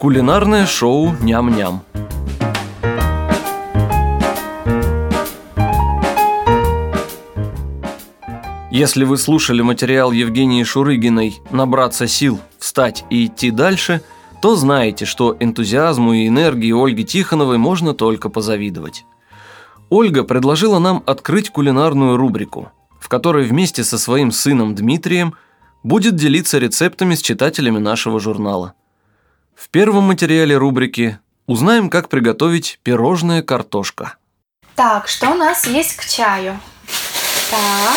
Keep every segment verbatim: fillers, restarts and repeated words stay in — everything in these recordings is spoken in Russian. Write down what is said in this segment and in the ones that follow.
Кулинарное шоу «Ням-ням». Если вы слушали материал Евгении Шурыгиной «Набраться сил, встать и идти дальше», то знаете, что энтузиазму и энергии Ольги Тихоновой можно только позавидовать. Ольга предложила нам открыть кулинарную рубрику, в которой вместе со своим сыном Дмитрием будет делиться рецептами с читателями нашего журнала. В первом материале рубрики узнаем, как приготовить пирожное картошка. Так, что у нас есть к чаю? Так.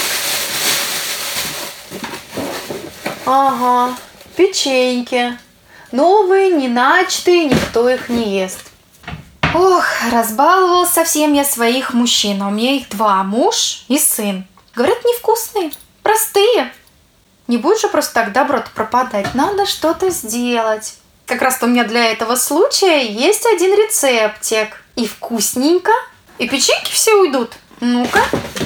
Ага, печеньки. Новые, не начатые, никто их не ест. Ох, разбаловал совсем я своих мужчин. У меня их два, муж и сын. Говорят, невкусные, простые. Не будет же просто так добро-то пропадать. Надо что-то сделать. Как раз-то у меня для этого случая есть один рецептик. И вкусненько, и печеньки все уйдут. Ну-ка,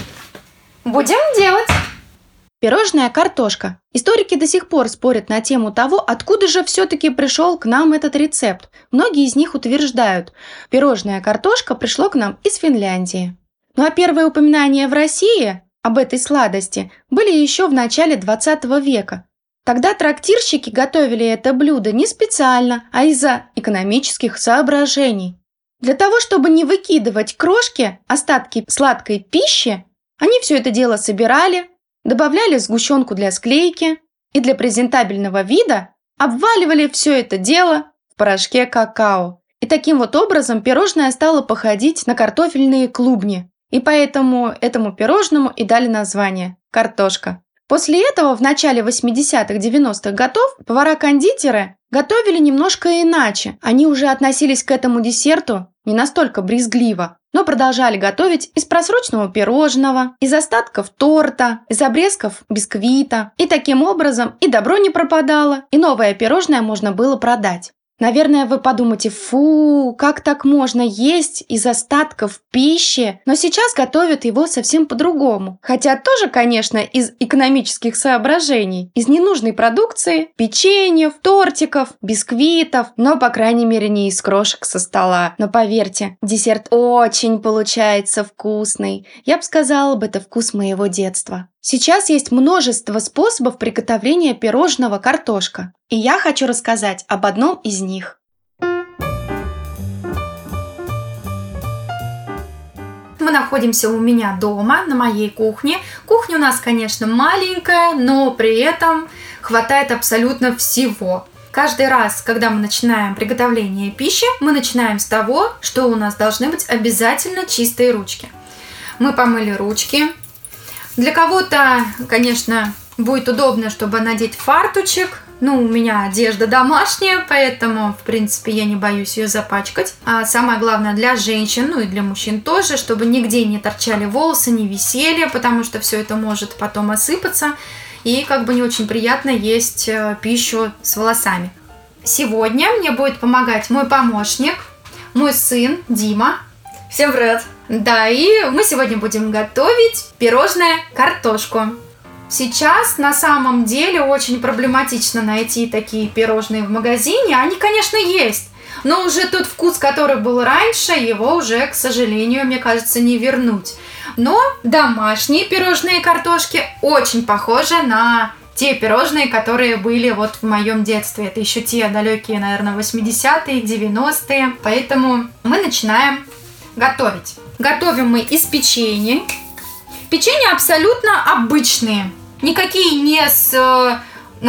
будем делать. Пирожная картошка. Историки до сих пор спорят на тему того, откуда же все-таки пришел к нам этот рецепт. Многие из них утверждают, пирожная картошка пришло к нам из Финляндии. Ну а первые упоминания в России об этой сладости были еще в начале двадцатого века. Тогда трактирщики готовили это блюдо не специально, а из-за экономических соображений. Для того, чтобы не выкидывать крошки, остатки сладкой пищи, они все это дело собирали, добавляли сгущенку для склейки и для презентабельного вида обваливали все это дело в порошке какао. И таким вот образом пирожное стало походить на картофельные клубни. И поэтому этому пирожному и дали название – картошка. После этого в начале восьмидесятых-девяностых годов повара-кондитеры готовили немножко иначе. Они уже относились к этому десерту не настолько брезгливо, но продолжали готовить из просроченного пирожного, из остатков торта, из обрезков бисквита. И таким образом и добро не пропадало, и новое пирожное можно было продать. Наверное, вы подумаете, фу, как так можно есть из остатков пищи? Но сейчас готовят его совсем по-другому. Хотя тоже, конечно, из экономических соображений. Из ненужной продукции, печеньев, тортиков, бисквитов. Но, по крайней мере, не из крошек со стола. Но поверьте, десерт очень получается вкусный. Я бы сказала, это вкус моего детства. Сейчас есть множество способов приготовления пирожного картошка. И я хочу рассказать об одном из них. Мы находимся у меня дома, на моей кухне. Кухня у нас, конечно, маленькая, но при этом хватает абсолютно всего. Каждый раз, когда мы начинаем приготовление пищи, мы начинаем с того, что у нас должны быть обязательно чистые ручки. Мы помыли ручки. Для кого-то, конечно, будет удобно, чтобы надеть фартучек. Ну, у меня одежда домашняя, поэтому, в принципе, я не боюсь ее запачкать. А самое главное для женщин, ну и для мужчин тоже, чтобы нигде не торчали волосы, не висели, потому что все это может потом осыпаться. И как бы не очень приятно есть пищу с волосами. Сегодня мне будет помогать мой помощник, мой сын Дима. Всем привет! Да, и мы сегодня будем готовить пирожное картошку. Сейчас на самом деле очень проблематично найти такие пирожные в магазине. Они, конечно, есть, но уже тот вкус, который был раньше, его уже, к сожалению, мне кажется, не вернуть. Но домашние пирожные картошки очень похожи на те пирожные, которые были вот в моем детстве. Это еще те далекие, наверное, восьмидесятые, девяностые. Поэтому мы начинаем готовить. Готовим мы из печенья. Печенья абсолютно обычные. Никакие не с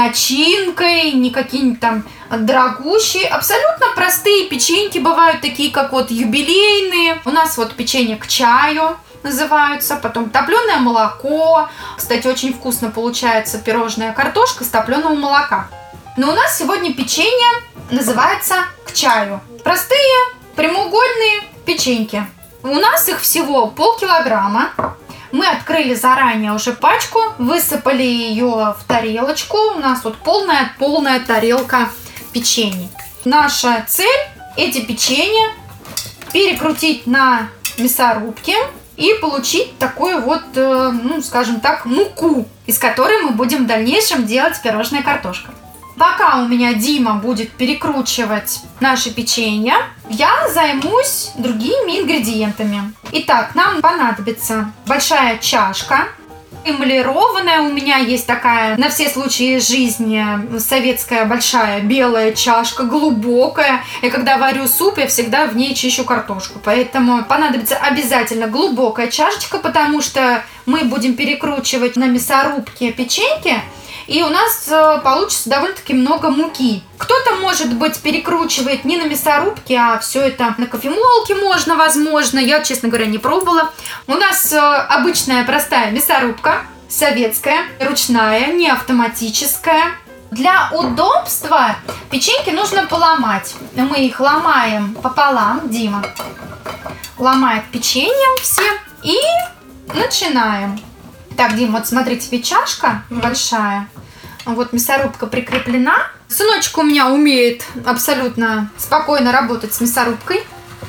начинкой, не какие-нибудь там дорогущие. Абсолютно простые печеньки бывают, такие как вот юбилейные. У нас вот печенье к чаю называются. Потом топленое молоко. Кстати, очень вкусно получается пирожная картошка с топленого молока. Но у нас сегодня печенье называется к чаю. Простые прямоугольные печеньки. У нас их всего полкилограмма. Мы открыли заранее уже пачку, высыпали ее в тарелочку. У нас вот полная-полная тарелка печенья. Наша цель – эти печенья перекрутить на мясорубке и получить такую вот, ну, скажем так, муку, из которой мы будем в дальнейшем делать пирожная картошка. Пока у меня Дима будет перекручивать наше печенье, я займусь другими ингредиентами. Итак, нам понадобится большая чашка. Эмалированная у меня есть такая на все случаи жизни советская большая белая чашка, глубокая. И когда варю суп, я всегда в ней чищу картошку. Поэтому понадобится обязательно глубокая чашечка, потому что мы будем перекручивать на мясорубке печеньки. И у нас получится довольно-таки много муки. Кто-то, может быть, перекручивает не на мясорубке, а все это на кофемолке можно, возможно. Я, честно говоря, не пробовала. У нас обычная простая мясорубка, советская, ручная, не автоматическая. Для удобства печеньки нужно поломать. Мы их ломаем пополам. Дима ломает печенье все. И начинаем. Так, Дим, вот смотрите, ведь чашка mm-hmm. большая. Вот мясорубка прикреплена. Сыночек у меня умеет абсолютно спокойно работать с мясорубкой.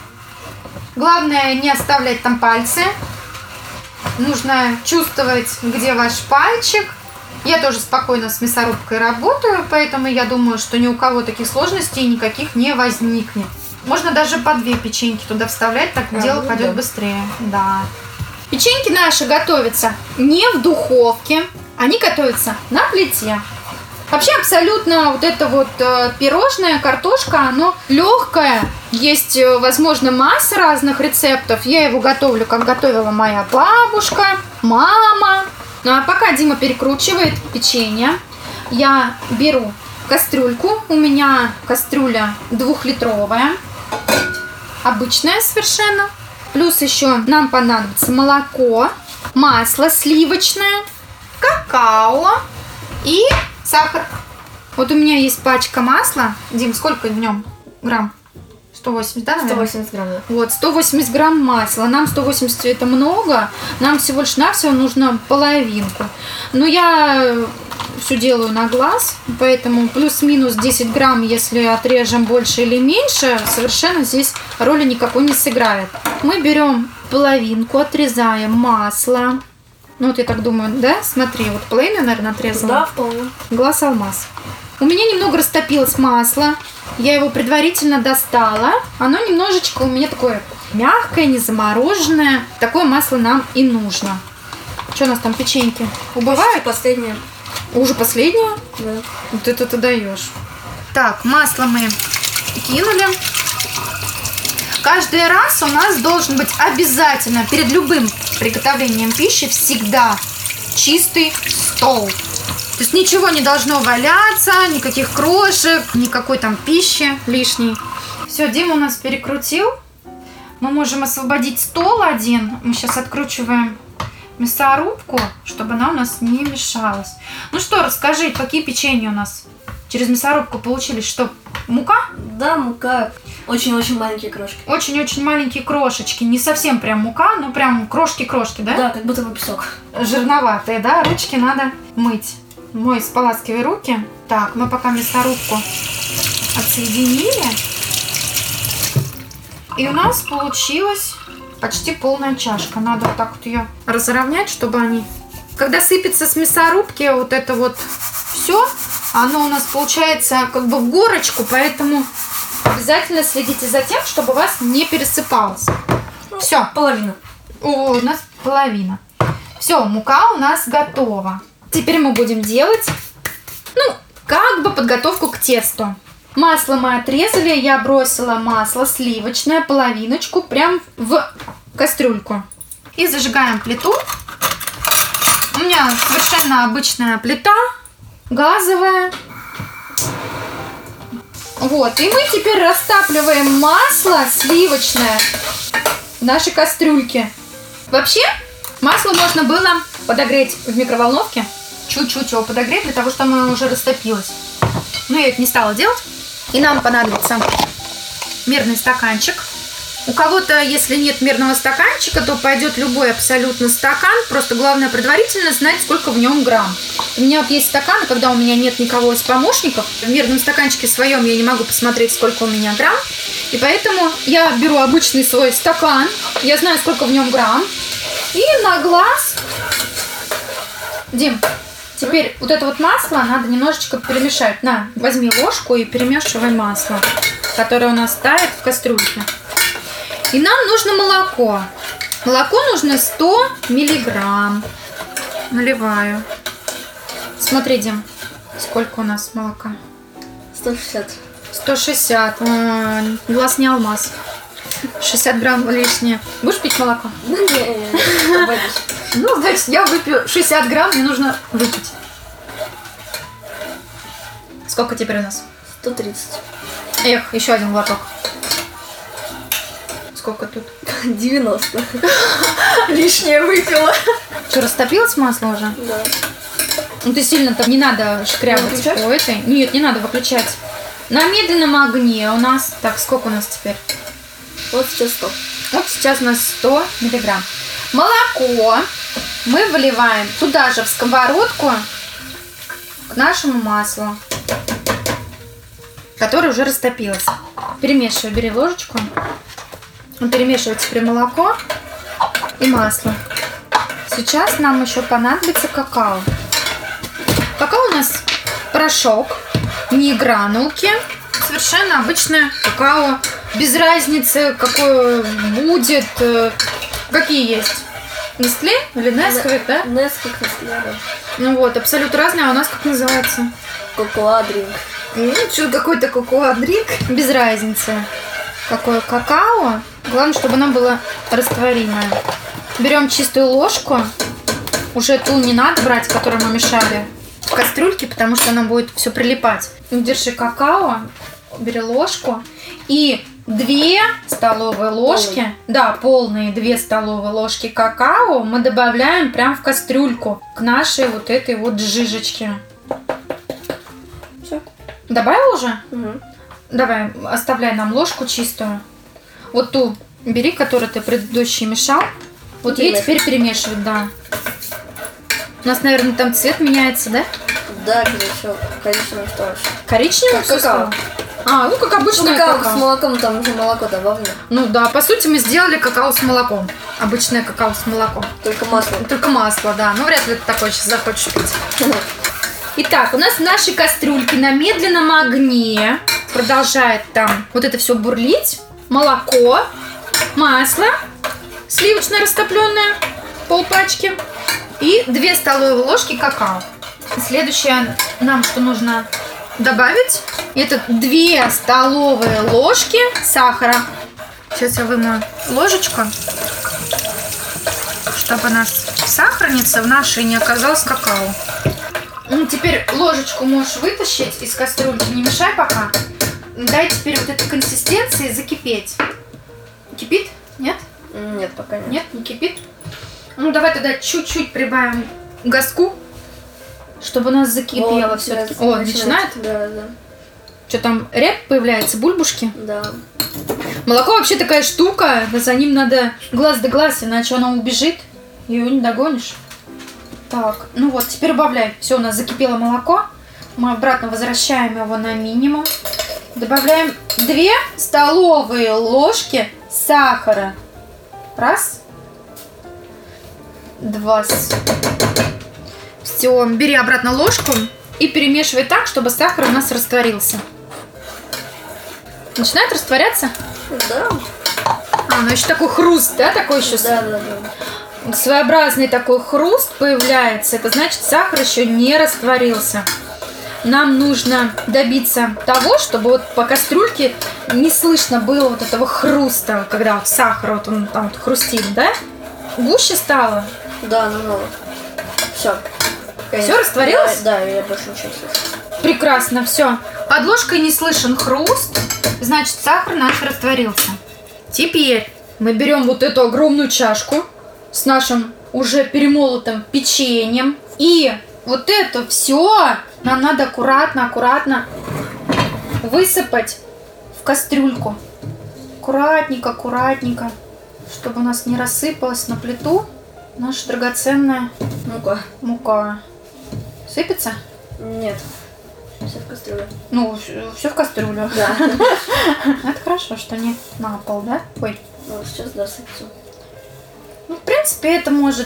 Главное не оставлять там пальцы. Нужно чувствовать, где ваш пальчик. Я тоже спокойно с мясорубкой работаю, поэтому я думаю, что ни у кого таких сложностей никаких не возникнет. Можно даже по две печеньки туда вставлять, так а, дело ну, пойдет да. быстрее. Да. Печеньки наши готовятся не в духовке, они готовятся на плите. Вообще абсолютно вот это вот э, пирожное, картошка, оно легкое. Есть, возможно, масса разных рецептов. Я его готовлю, как готовила моя бабушка, мама. Ну а пока Дима перекручивает печенье, я беру кастрюльку. У меня кастрюля двухлитровая, обычная совершенно. Плюс еще нам понадобится молоко, масло сливочное, какао и сахар. Вот у меня есть пачка масла. Дим, сколько в нем грамм? сто восемьдесят, да, наверное? сто восемьдесят грамм. Вот, сто восемьдесят грамм масла. Нам сто восемьдесят это много. Нам всего лишь навсего нужно половинку. Но я все делаю на глаз, поэтому плюс-минус десять грамм, если отрежем больше или меньше, совершенно здесь роли никакой не сыграет. Мы берем половинку, отрезаем масло. Ну вот я так думаю, да? Смотри, вот половину, наверное, отрезала. Да, вполне. Глаз алмаз. У меня немного растопилось масло. Я его предварительно достала. Оно немножечко у меня такое мягкое, не замороженное. Такое масло нам и нужно. Что у нас там, печеньки? Убывают? Последнее. Уже последнее? Да. Вот это ты даешь. Так, масло мы кинули. Каждый раз у нас должен быть обязательно перед любым приготовлением пищи всегда чистый стол. То есть ничего не должно валяться, никаких крошек, никакой там пищи лишней. Все, Дима у нас перекрутил. Мы можем освободить стол один. Мы сейчас откручиваем мясорубку, чтобы она у нас не мешалась. Ну что, расскажи, какие печенья у нас через мясорубку получились? Что, мука? Да, мука. Очень-очень маленькие крошки. Очень-очень маленькие крошечки. Не совсем прям мука, но прям крошки-крошки, да? Да, как будто бы песок. Жирноватые, да? Ручки надо мыть. Мой, споласкивай руки. Так, мы пока мясорубку отсоединили. И у нас получилась почти полная чашка. Надо вот так вот ее разровнять, чтобы они... Когда сыпется с мясорубки вот это вот все, оно у нас получается как бы в горочку, поэтому обязательно следите за тем, чтобы у вас не пересыпалось. Ну, все. Половина. О, у нас половина. Все, мука у нас готова. Теперь мы будем делать, ну, как бы подготовку к тесту. Масло мы отрезали, я бросила масло сливочное, половиночку, прям в кастрюльку. И зажигаем плиту. У меня совершенно обычная плита, газовая. Вот, и мы теперь растапливаем масло сливочное в нашей кастрюльке. Вообще, масло можно было подогреть в микроволновке. Чуть-чуть его подогреть, для того, чтобы оно уже растопилось. Но я это не стала делать. И нам понадобится мерный стаканчик. У кого-то, если нет мерного стаканчика, то пойдет любой абсолютно стакан. Просто главное предварительно знать, сколько в нем грамм. У меня вот есть стакан, когда у меня нет никого из помощников. В мерном стаканчике своем я не могу посмотреть, сколько у меня грамм. И поэтому я беру обычный свой стакан. Я знаю, сколько в нем грамм. И на глаз... Дим, Теперь вот это вот масло надо немножечко перемешать. На, возьми ложку и перемешивай масло, которое у нас тает в кастрюльке. И нам нужно молоко. Молоко нужно сто миллиграмм. Наливаю. Смотри, Дим, сколько у нас молока? сто шестьдесят. сто шестьдесят. А, глаз не алмаз. шестьдесят грамм лишнее. Будешь пить молоко? Ну, не, не, Ну, значит, я выпью шестьдесят грамм, мне нужно выпить. Сколько теперь у нас? сто тридцать. Эх, еще один глоток. Сколько тут? девяносто. Лишнее выпила. Что, растопилось масло уже? Да. Ну, ты сильно там не надо шкрябать Выключать? по этой. Нет, не надо выключать. На медленном огне у нас... Так, сколько у нас теперь? Вот сейчас сто. Вот сейчас у нас сто миллиграмм. Молоко мы выливаем туда же в сковородку к нашему маслу, которое уже растопилось. Перемешивай, бери ложечку. Перемешивай теперь молоко и масло. Сейчас нам еще понадобится какао. Какао у нас порошок, не гранулки. Совершенно обычное какао. Без разницы, какое будет. Какие есть? Нестле или Несквик, да? Несквик, Нестле, да. Ну вот, абсолютно разные. А у нас как называется? Кокоа дринк. Ну, что, какой-то кокоа-дринк. Без разницы. Какое какао. Главное, чтобы оно было растворимое. Берем чистую ложку. Уже ту не надо брать, которую мы мешали в кастрюльке, потому что она будет все прилипать. Держи какао, бери ложку и две столовые ложки, Полный. да, полные две столовые ложки какао мы добавляем прям в кастрюльку к нашей вот этой вот жижечке. Все. Добавил уже? Угу. Давай, оставляй нам ложку чистую. Вот ту бери, которую ты предыдущий мешал. Вот ей Перемешивай. теперь перемешивать, да. У нас, наверное, там цвет меняется, да? Да, еще коричневый что вообще. Коричневый Как всё какао. стало? А, ну как Ну, обычное какао какао. с молоком, там уже молоко добавлено. Ну да, по сути мы сделали какао с молоком. Обычное какао с молоком. Только масло. Только масло, да. Ну вряд ли ты такое сейчас захочешь пить. Итак, у нас в нашей кастрюльке на медленном огне продолжает там вот это все бурлить. Молоко, масло сливочное растопленное, полпачки и две столовые ложки какао. Следующее нам что нужно добавить, это две столовые ложки сахара. Сейчас я вымою ложечку, чтобы у нас сахарница в нашей не оказалась какао. Ну, теперь ложечку можешь вытащить из кастрюльки, не мешай пока. Дай теперь вот этой консистенции закипеть. Кипит? Нет? Нет, пока нет. Нет, не кипит. Ну, давай тогда чуть-чуть прибавим газку, чтобы у нас закипело Вот, все-таки. да, О, начинает? Да, да. Что там, рябь появляется, бульбушки? Да. Молоко вообще такая штука, за ним надо глаз да глаз, иначе оно убежит, и его не догонишь. Так, ну вот, теперь убавляй. Все, у нас закипело молоко. Мы обратно возвращаем его на минимум. Добавляем две столовые ложки сахара. Раз. Два. Все, бери обратно ложку и перемешивай так, чтобы сахар у нас растворился. Начинает растворяться? Да. А, ну еще такой хруст, да, такой еще Да, да, да. своеобразный такой хруст появляется. Это значит, сахар еще не растворился. Нам нужно добиться того, чтобы вот по кастрюльке не слышно было вот этого хруста, когда вот сахар вот он там вот хрустит, да? Гуще стало? Да, ну, ну. Все. Все растворилось? Да, да, я больше ничего не слышу. Прекрасно, все. Под ложкой не слышен хруст, значит, сахар наш растворился. Теперь мы берем вот эту огромную чашку с нашим уже перемолотым печеньем. И вот это все нам надо аккуратно, аккуратно высыпать в кастрюльку. Аккуратненько, аккуратненько, чтобы у нас не рассыпалась на плиту наша драгоценная Ну-ка. мука. Сыпется? Нет. Все в кастрюле. Ну, все в кастрюлю. Да. Это хорошо, что не на пол, да? Ой. Ну, сейчас, да, сыпется. Ну, в принципе, это может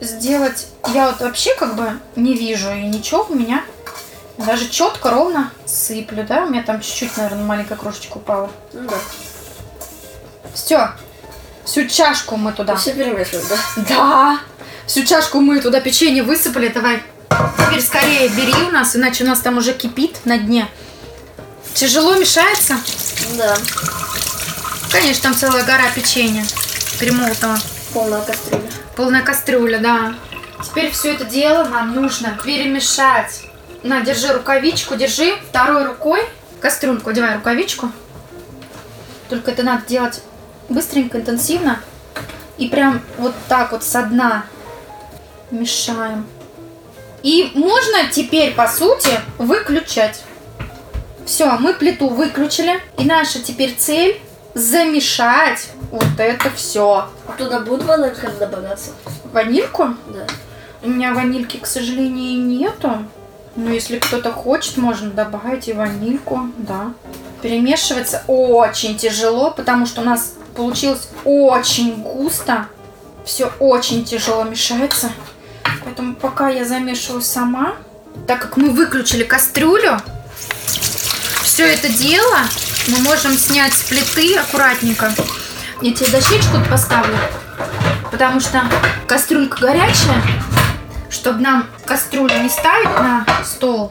сделать... Я вот вообще как бы не вижу и ничего у меня. Даже четко, ровно сыплю, да? У меня там чуть-чуть, наверное, маленькая крошечка упала. Ну да. Все. Всю чашку мы туда. Все перемешиваем, да? Да. Всю чашку мы туда печенье высыпали. Давай. Теперь скорее бери у нас, иначе у нас там уже кипит на дне. Тяжело мешается? Да. Конечно, там целая гора печенья перемолотого. Полная кастрюля. Полная кастрюля, да. Теперь все это дело нам нужно перемешать. На, держи рукавичку, держи второй рукой. Кастрюльку одевай рукавичку. Только это надо делать быстренько, интенсивно. И прям вот так вот со дна мешаем. И можно теперь, по сути, выключать. Все, мы плиту выключили. И наша теперь цель замешать вот это все. А туда будет ванилька добавляться? Ванильку? Да. У меня ванильки, к сожалению, нету. Но если кто-то хочет, можно добавить и ванильку, да. Перемешивается очень тяжело, потому что у нас получилось очень густо. Все очень тяжело мешается. Поэтому пока я замешиваю сама, так как мы выключили кастрюлю, все это дело мы можем снять с плиты аккуратненько. Я тебе дощечку тут поставлю, потому что кастрюлька горячая. Чтобы нам кастрюлю не ставить на стол.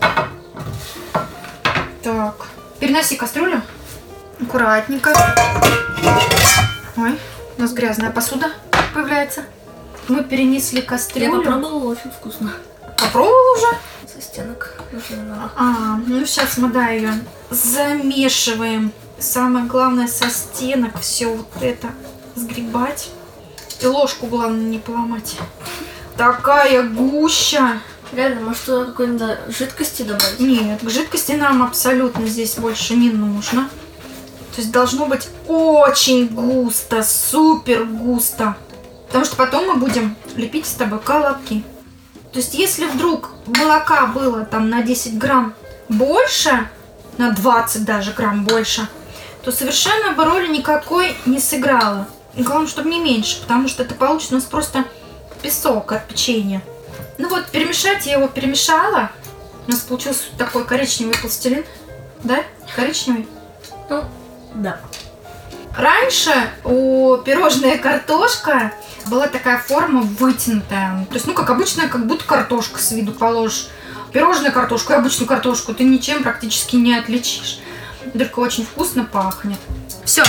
Так, переноси кастрюлю. Аккуратненько. Ой, у нас грязная посуда появляется. Мы перенесли Я кастрюлю. попробовала, очень вкусно. Попробовала уже? Со стенок. Нужно. А, ну сейчас мы, да, ее замешиваем. Самое главное, со стенок все вот это сгребать. И ложку, главное, не поломать. Такая гуща. Реально, может туда какой-нибудь жидкости добавить? Нет, к жидкости нам абсолютно здесь больше не нужно. То есть должно быть очень густо, супер густо. Потому что потом мы будем лепить с тобой колобки. То есть если вдруг молока было там на десять грамм больше, на двадцать даже грамм больше, то совершенно бы роли никакой не сыграло. И главное, чтобы не меньше, потому что это получится у нас просто песок от печенья. Ну вот, перемешать я его перемешала. У нас получился такой коричневый пластилин. Да? Коричневый? Ну, да. Раньше у пирожная картошка была такая форма вытянутая. То есть, ну, как обычная, как будто картошка с виду положишь. Пирожную картошку и обычную картошку ты ничем практически не отличишь. Только очень вкусно пахнет. Все.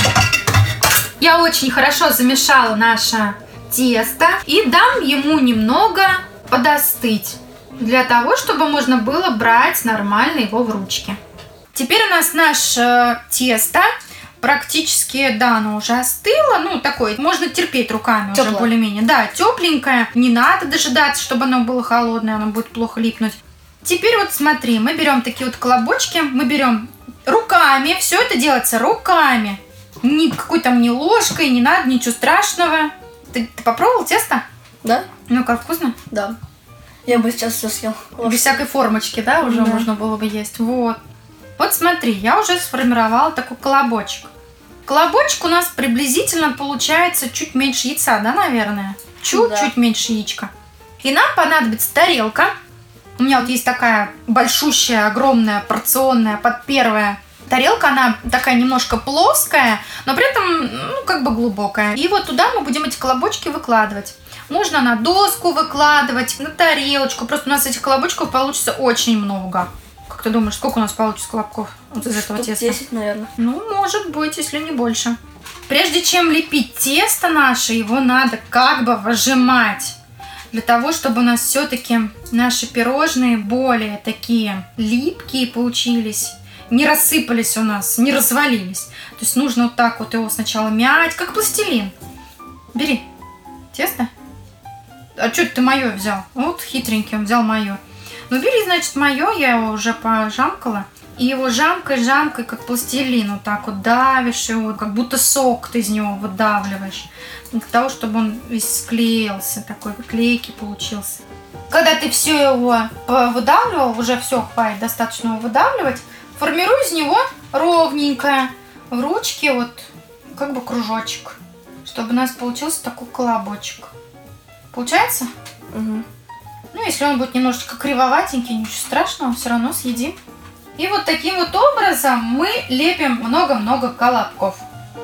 Я очень хорошо замешала наше тесто и дам ему немного подостыть, для того, чтобы можно было брать нормально его в ручки. Теперь у нас наше тесто практически, да, оно уже остыло, ну, такое, можно терпеть руками. Теплое. Уже более-менее, да, тепленькое, не надо дожидаться, чтобы оно было холодное, оно будет плохо липнуть. Теперь вот смотри, мы берем такие вот колобочки, мы берем руками, все это делается руками, ни какой там ни ложкой, не надо, ничего страшного. Ты, ты попробовал тесто? Да? Ну как, вкусно? Да. Я бы сейчас все съел. Без всякой формочки, да, уже да. Можно было бы есть. Вот. Вот смотри, я уже сформировала такой колобочек. Колобочек у нас приблизительно получается чуть меньше яйца, да, наверное? Чуть-чуть да. Меньше яичка. И нам понадобится тарелка. У меня вот есть такая большущая, огромная, порционная, под первая тарелка. Она такая немножко плоская, но при этом, ну, как бы глубокая. И вот туда мы будем эти колобочки выкладывать. Можно на доску выкладывать, на тарелочку. Просто у нас этих колобочков получится очень много. Как ты думаешь, сколько у нас получится колобков вот из этого теста? десять, наверное. Ну, может быть, если не больше. Прежде чем лепить тесто наше, его надо как бы выжимать. Для того, чтобы у нас все-таки наши пирожные более такие липкие получились. Не рассыпались у нас, не развалились. То есть нужно вот так вот его сначала мять, как пластилин. Бери тесто. А что ты мое взял? Вот хитренький, он взял мое. Ну бери, значит, мое, я его уже пожамкала. И его жамкой-жамкой, как пластилин, вот так вот давишь его, как будто сок ты из него выдавливаешь. Для того, чтобы он весь склеился, такой клейкий получился. Когда ты все его выдавливал, уже все, хватит достаточно его выдавливать, формируй из него ровненькое в ручке вот как бы кружочек, чтобы у нас получился такой колобочек. Получается? Угу. Ну, если он будет немножечко кривоватенький, ничего страшного, все равно съедим. И вот таким вот образом мы лепим много-много колобков.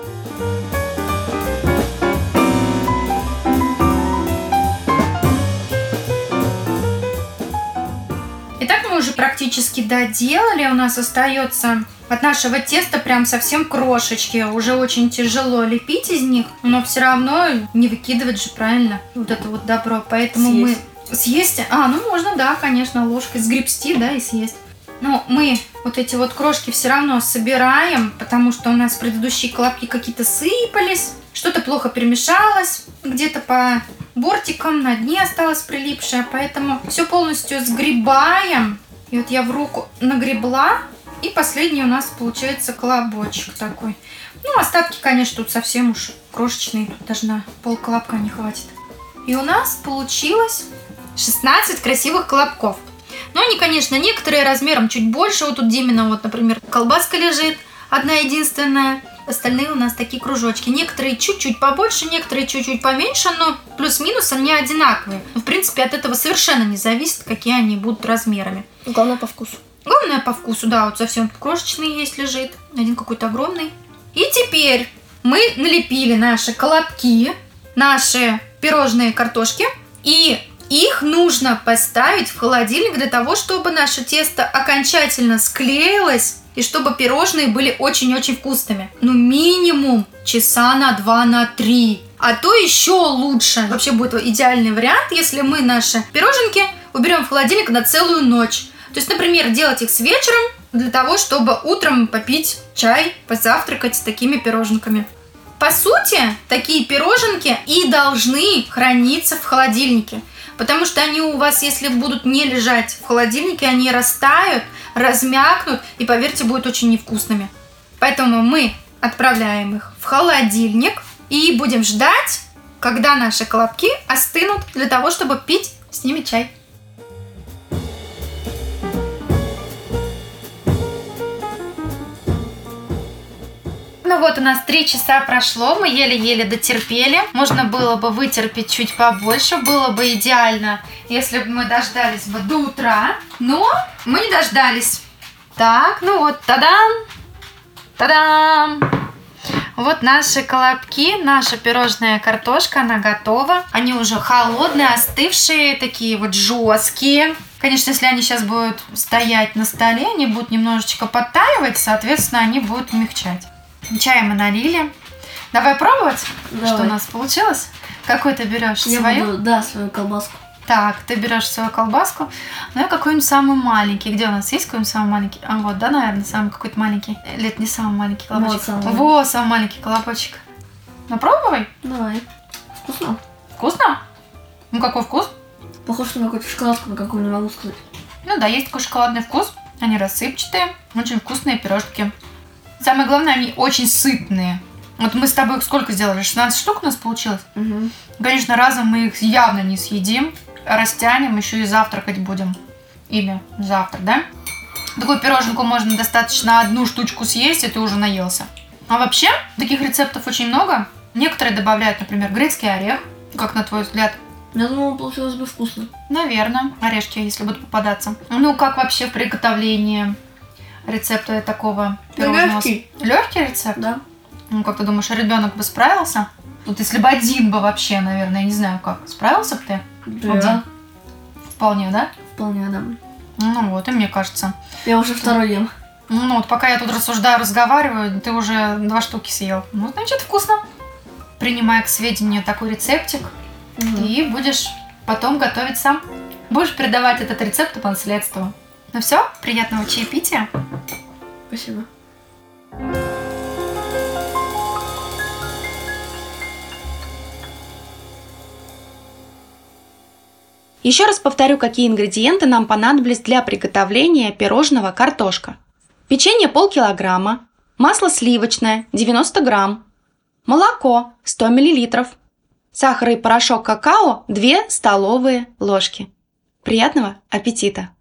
Итак, мы уже практически доделали. У нас остается от нашего теста прям совсем крошечки. Уже очень тяжело лепить из них, но все равно не выкидывать же, правильно? Вот это вот добро. Поэтому Съесть. мы... Съесть? А, ну можно, да, конечно, ложкой сгребсти, да, и съесть. Но мы вот эти вот крошки все равно собираем, потому что у нас предыдущие колобки какие-то сыпались, что-то плохо перемешалось, где-то по бортикам на дне осталось прилипшее, поэтому все полностью сгребаем. И вот я в руку нагребла, и последний у нас получается колобочек такой. Ну, остатки, конечно, тут совсем уж крошечные, тут даже на пол колобка не хватит. И у нас получилось шестнадцать красивых колобков. Но они, конечно, некоторые размером чуть больше. Вот тут Димина, вот, например, колбаска лежит, одна единственная. Остальные у нас такие кружочки. Некоторые чуть-чуть побольше, некоторые чуть-чуть поменьше, но плюс-минус они одинаковые. В принципе, от этого совершенно не зависит, какие они будут размерами. Главное по вкусу. Главное по вкусу, да, вот совсем крошечный есть лежит. Один какой-то огромный. И теперь мы налепили наши колобки, наши пирожные картошки. И их нужно поставить в холодильник для того, чтобы наше тесто окончательно склеилось и чтобы пирожные были очень-очень вкусными. Ну, минимум часа на два, на три. А то еще лучше. Вообще будет идеальный вариант, если мы наши пироженки уберем в холодильник на целую ночь. То есть, например, делать их с вечером для того, чтобы утром попить чай, позавтракать с такими пироженками. По сути, такие пироженки и должны храниться в холодильнике. Потому что они у вас, если будут не лежать в холодильнике, они растают, размякнут и, поверьте, будут очень невкусными. Поэтому мы отправляем их в холодильник и будем ждать, когда наши колобки остынут для того, чтобы пить с ними чай. Ну вот, у нас три часа прошло, мы еле-еле дотерпели. Можно было бы вытерпеть чуть побольше, было бы идеально, если бы мы дождались бы до утра. Но мы не дождались. Так, ну вот, тадам! Тадам! Вот наши колобки, наша пирожная картошка, она готова. Они уже холодные, остывшие, такие вот жесткие. Конечно, если они сейчас будут стоять на столе, они будут немножечко подтаивать, соответственно, они будут мягчать. Чай мы налили. Давай пробовать, Давай. Что у нас получилось. Какой ты берешь? Я свою? буду, да, свою колбаску. Так, ты берешь свою колбаску. Ну и какой-нибудь самый маленький. Где у нас есть какой-нибудь самый маленький? А вот, да, наверное, самый какой-то маленький. Или это не самый маленький колобочек? Вот самый. Во, самый маленький колобочек. Ну пробуй. Давай. Вкусно? Вкусно? Ну какой вкус? Похож на какую-то шоколадку, на какую не могу сказать. Ну да, есть такой шоколадный вкус. Они рассыпчатые, очень вкусные пирожки. Самое главное, они очень сытные. Вот мы с тобой их сколько сделали? шестнадцать штук у нас получилось? Угу. Конечно, разом мы их явно не съедим. Растянем, еще и завтракать будем. Или завтра, да? Такую пироженку можно достаточно одну штучку съесть, и ты уже наелся. А вообще, таких рецептов очень много. Некоторые добавляют, например, грецкий орех. Как на твой взгляд? Я думала, получилось бы вкусно. Наверное, орешки, если будут попадаться. Ну, как вообще в приготовлении рецепта такого пирожного? Легкий. Легкий рецепт? Да. Ну, как ты думаешь, ребенок бы справился? Вот если бы один бы вообще, наверное, я не знаю как, справился бы ты? Да. Один? Вполне, да? Вполне, да. Ну вот, и мне кажется. Я уже второй ем. Ну вот, пока я тут рассуждаю, разговариваю, ты уже два штуки съел. Ну, значит, вкусно. Принимай к сведению такой рецептик, Угу. и будешь потом готовить сам. Будешь передавать этот рецепт по наследству. Ну все, приятного чаепития. Спасибо. Еще раз повторю, какие ингредиенты нам понадобились для приготовления пирожного картошка. Печенье полкилограмма, масло сливочное девяносто грамм, молоко сто миллилитров, сахар и порошок какао две столовые ложки. Приятного аппетита!